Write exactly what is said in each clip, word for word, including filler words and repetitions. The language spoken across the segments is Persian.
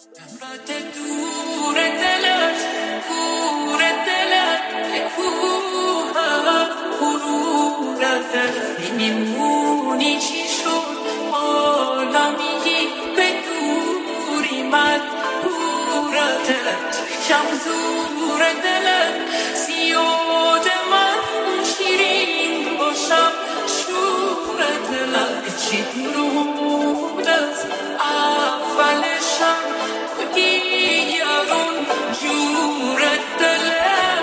میمونی چی شد حالا میگی به دوری من بورتت کم زور دلت زیاد من شیرین باشم شور دلت چی درود از اولشم دیگران جور دلت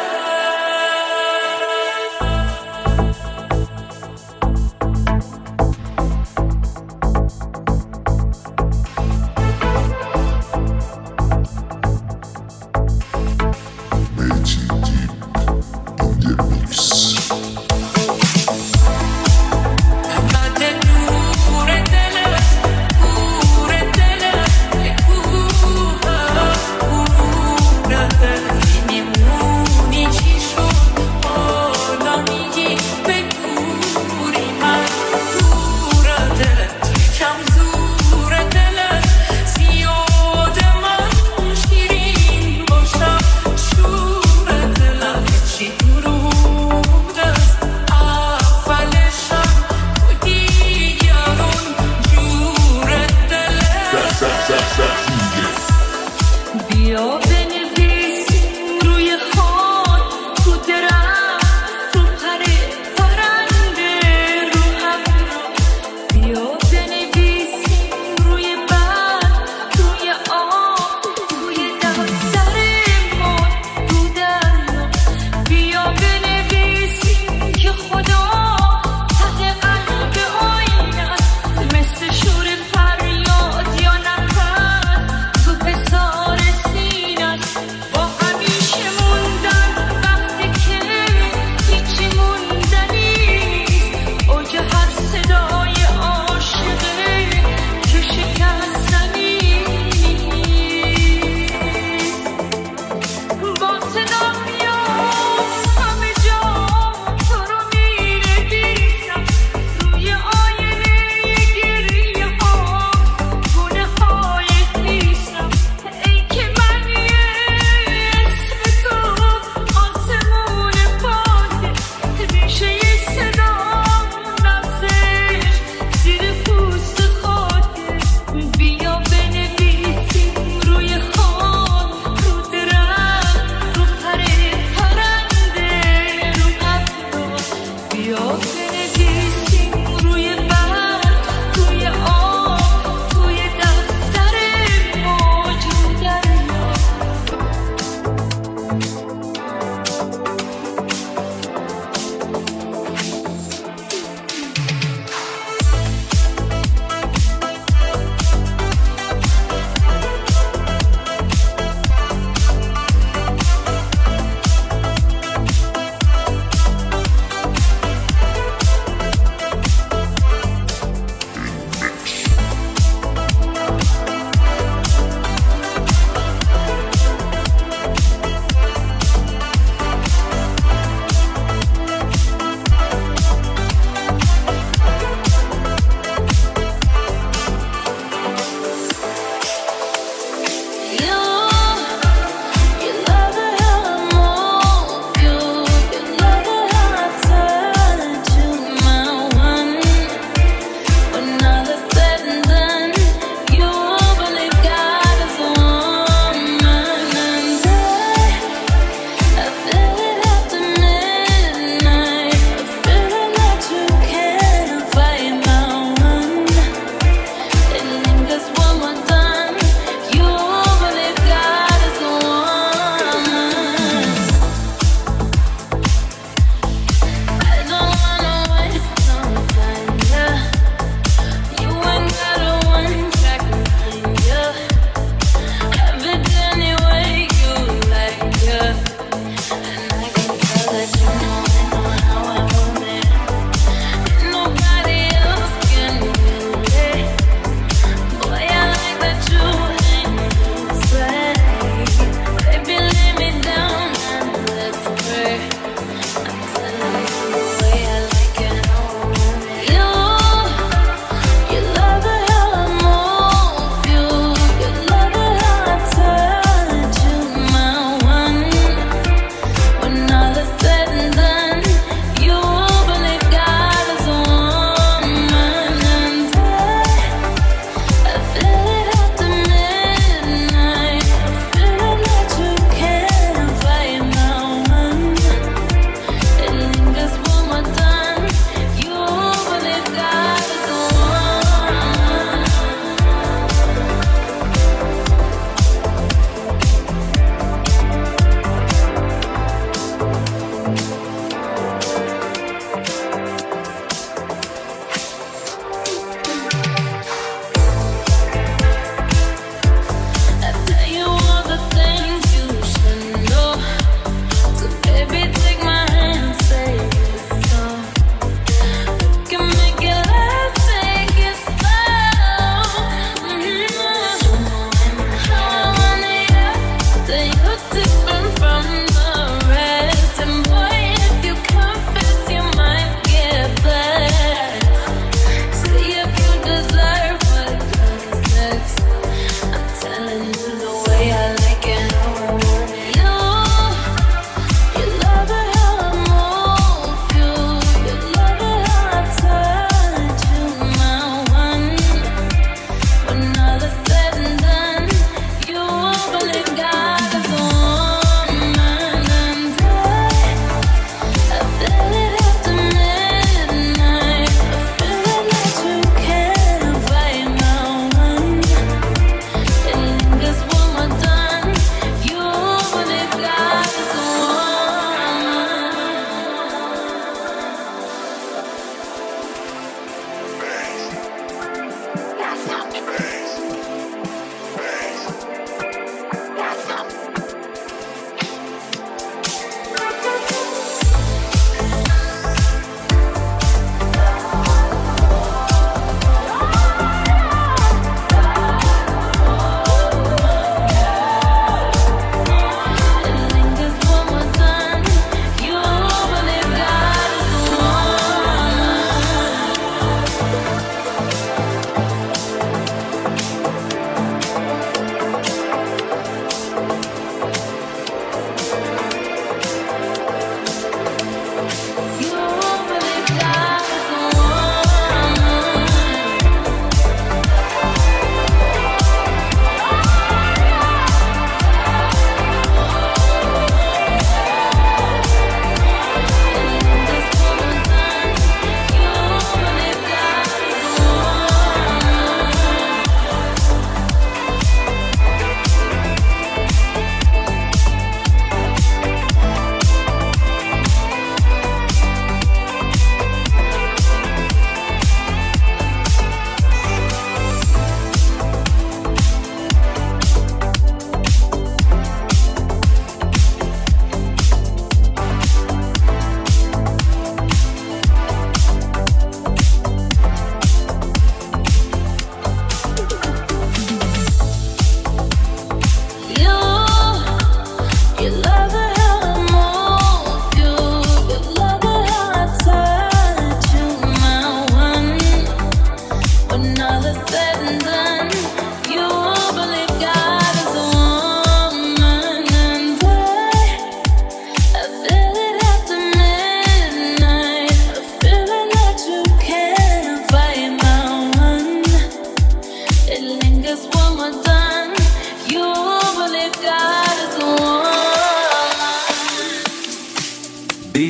بیا بنویسیم روی خاک رو درخت رو پر پرنده رو ابرو بیا بنویسیم روی برگ روی آب روی دفترمان رو دریا بیا بنویسیم که خدا ته قلب آینه است مثل شور فریاد یا نفس تو حسار سینه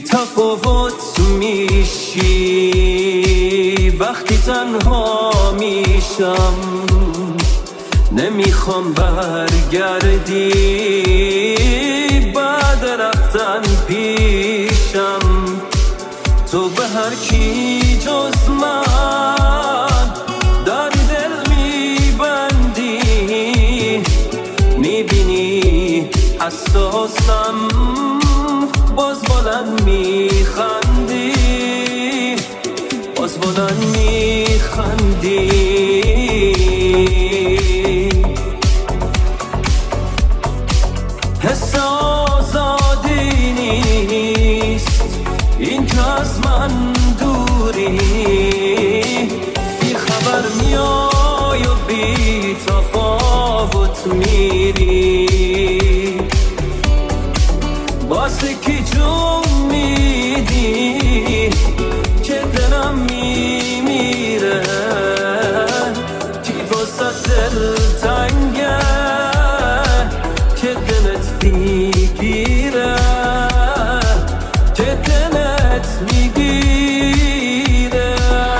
تفاوت میشی وقتی تنها میشم، نمیخوام برگردی بعد رفتن پیشم. تو به هر کی جز من در دل میبندی، میبینی حساسم باز بلند میخندی، باز بلند میخندی. حس آزادی نیست این که از من دوری، بی خبر میای و بی تفاوت میری. واسه کی جون میدی که دلم میمیره، کی واسه دل تنگه که دلت میگیره، که دلت میگیره.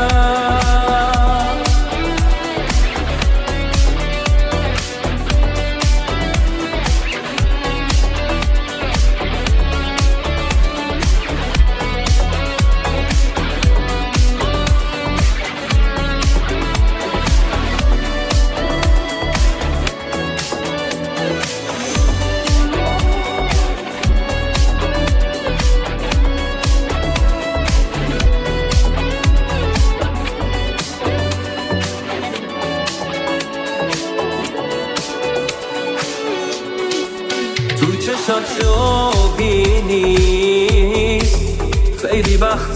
تو چشات جوابی نیست، خیلی وقت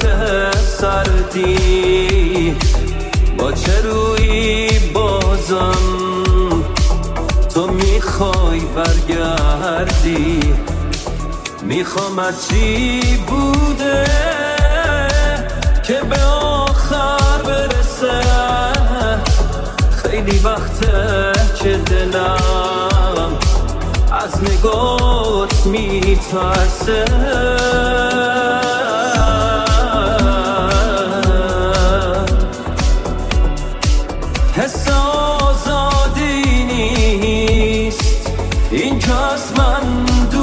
سردی، با چه روی بازم تو میخوای برگردی. میخوام هرچی بوده که به آخر برسه، خیلی وقته که دلم از نگات میترسه. حس آزادی نیست این که از من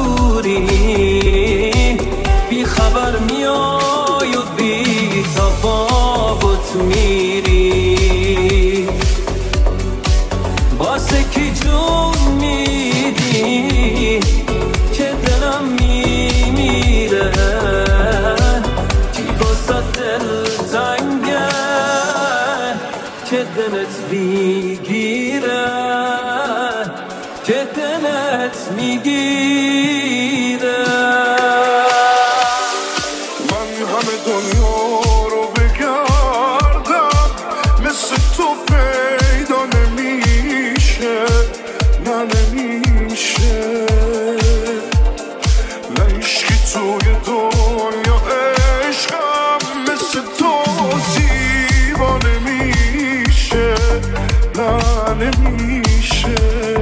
دوری، بی خبر میای و بی تفاوت میری. واسه کی جون میدی که دلم میمیره، کی واسه دل تنگه که دلت میگیره، که دلت میگیره. من همه دنیا رو بگردم مثل تو پیدا نمیشه، نه نمیشه. نه عشقی توی دنیا عشقم مثل تو زیبا نمیشه، نه نمیشه.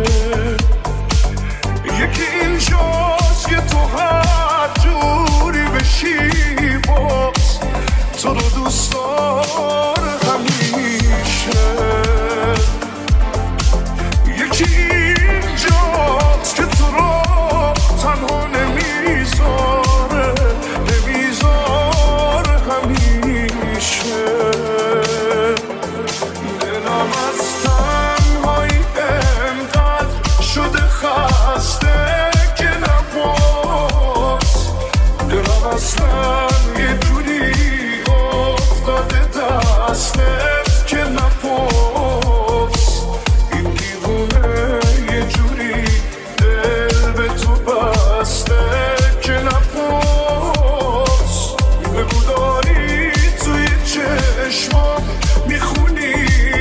یکی اینجاست که تو هر جوری بشی باز تو رو دوست داره همیشه. یکی اینجاست که تو رو تنها نمیذاره، نمیذاره همیشه. دلم از تنهایی انقدر شده خسته که نباز، دلم اصلا یه جوری افتاده دستت که نباز. این دیوونه یه جوری دل به تو بسته که نباز. بگو داری توی چشمام میخونی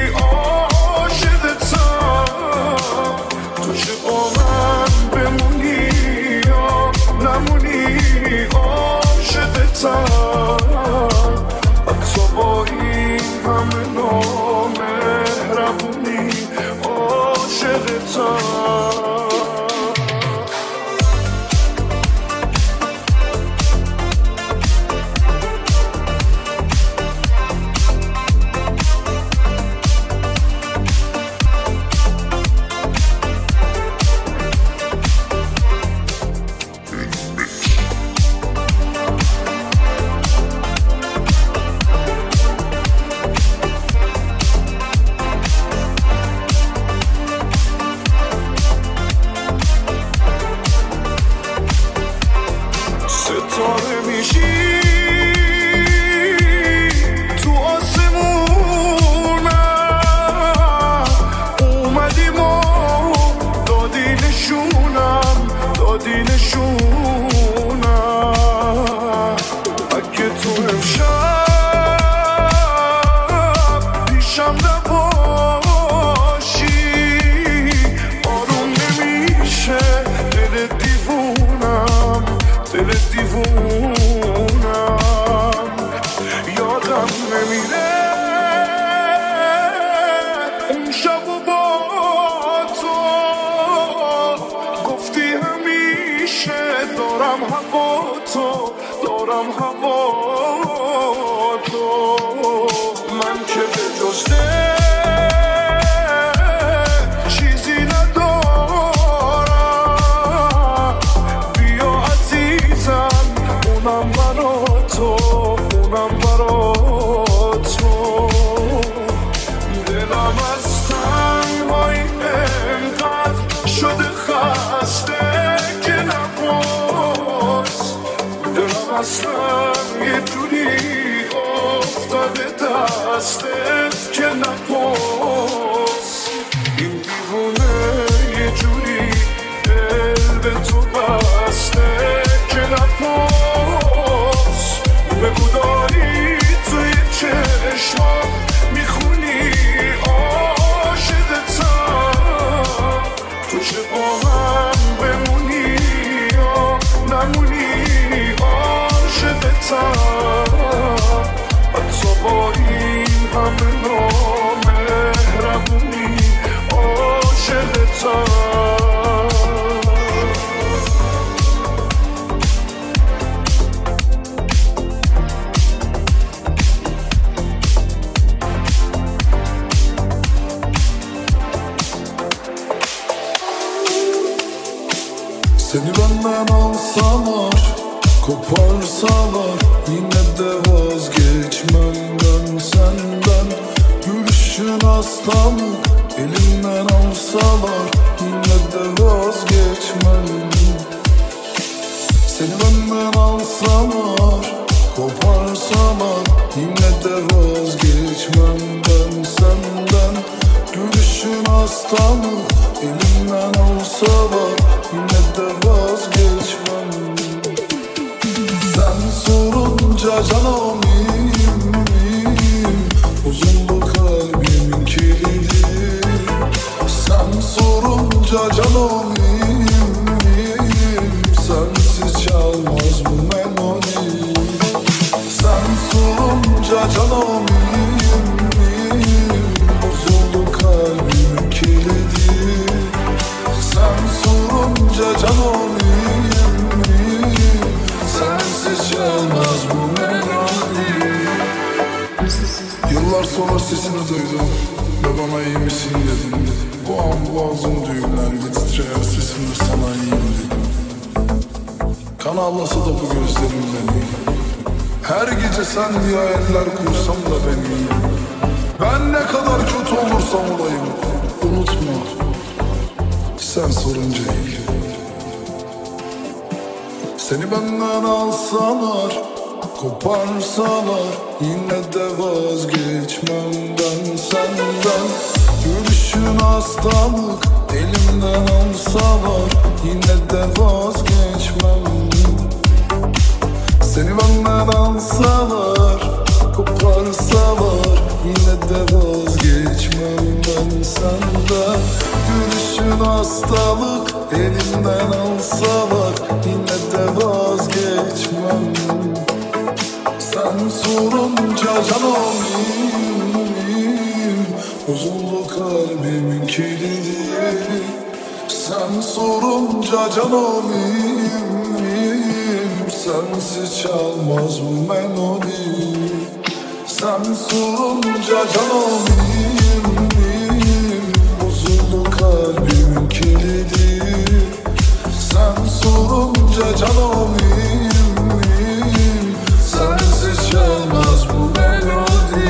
عاشقتم، تو چه با من بمونی یا نمونی عاشقتم. حتی با این همه نامهربونی عاشقتم. دادی نشونم اگه تو امشب پیشم نباشی آروم نمیشه دل دیوونم دل دیوونم یادم نمیره اون شب و با تو گفتی همیشه دارم هوا تو دارم هوا تو من که به جز چیزی ندارم بیا عزیزم اونم برا تو اونم برا تو دلم از تنهایی انقدر شده خسته که نپرس دلم اصلا یه جوری افتاده دستت که نپرس این دیوونه یه جوری دل به تو بسته که نپرس بگو داری توی چشمام میخونی عاشقتم تو چه با هم بمونی یا نمونی عاشقتم حتی با این همه نامهربونی عاشقتم Seni benden alsalar, koparsalar yine de vazgeçmem senden. Gülüşün hastalık, elimden alsalar yine de vazgeçmem. Seni benden alsalar, koparsalar yine de vazgeçmem ben senden. Gülüşün hastalık, elimden alsalar yine de vazgeçmem. Sen sorunca canım iyiyim, iyiyim. Bozuldu kalbimin kilidi. Sen sorunca canım iyiyim, iyiyim. Sensiz çalmaz bu melodi. Sen sorunca canım iyiyim, iyiyim. Bozuldu kalbimin kilidi. Sen sorunca canım iyiyim, iyiyim. Sensiz çalmaz bu melodi. Yıllar sonra sesini duydum ve bana iyi misin dedin. Bu an boğazım düğümlendi, titreyen sesimle sana iyiyim dedim. Kan ağlasa da bu gözlerim beni. Her gece sen diye hayaller kursam da ben iyiyim. Ben ne kadar kötü olursam olayım, unutma sen sorunca iyi. Seni benden alsalar, koparsalar yine de vazgeçmem ben senden. Gülüşün hastalık, elimden alsalar yine de vazgeçmem. Seni benden alsalar, koparsalar yine de vazgeçmem ben senden. Gülüşün hastalık, elimden alsalar yine de vazgeçmem. Sen sorunca canım iyiyim, iyiyim. Bozuldu kalbimin kilidi. Sen sorunca canım iyiyim, iyiyim. Sensiz çalmaz bu melodi. Sen sorunca canım iyiyim, iyiyim. Bozuldu kalbimin kilidi. Sen sorunca canım iyiyim, iyiyim. Sensiz çalmaz bu melodi.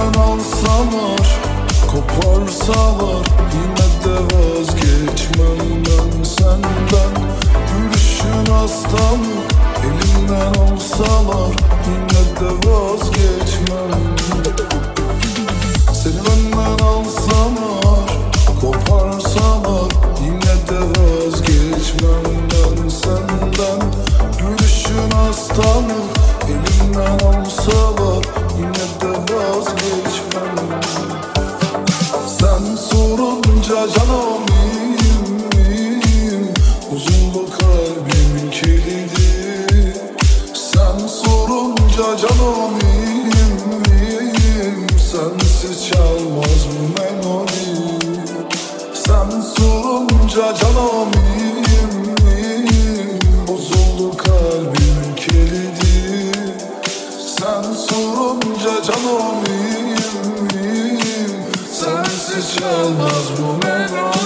Elimden alsalar, koparsalar, yine de vazgeçmem ben senden. Gülüşün hastalık, elimden alsalar, yine de vazgeçmem. Seni benden alsalar, koparsalar, yine de vazgeçmem ben senden. Gülüşün hastalık, elimden alsalar, yine de vazgeçmem. Sen sorunca canım iyiyim, iyiyim, bozuldu kalbimin kilidi. Sen sorunca canım iyiyim, iyiyim, sensiz çalmaz bu melodi. Sen sorunca canım iyiyim, iyiyim, bozuldu kalbimin kilidi. Sen sorunca canım iyiyim, iyiyim, sensiz çalmaz bu melodi.